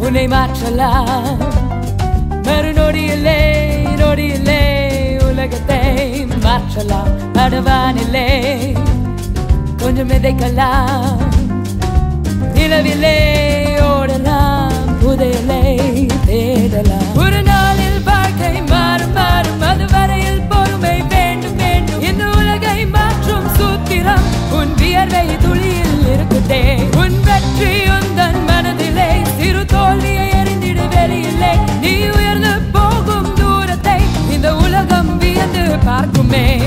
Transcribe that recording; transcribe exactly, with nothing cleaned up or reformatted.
உன்னை மாற்றலாம். மறுநொடியிலே நொடியிலே உலகத்தை மாற்றலாம். அடவானிலே கொஞ்சம் விதைக்கலாம். நிலவிலே ஓடலாம், புதையலை தேடலாம். ஒரு நாளில் வாழ்க்கை மாறும் மாறும், அது வரையில் பொறுமை வேண்டும் வேண்டும். இந்த உலகை மாற்றும் சூத்திரம் உன் வியர்வை துளியில் இருக்குதே. உன் வெற்றி உந்தன் மனதிலே, சிறு தோல்வியை எறிந்திடு வெளியிலே. நீ உயர்ந்து போகும் தூரத்தை இந்த உலகம் வியந்து பார்க்குமே.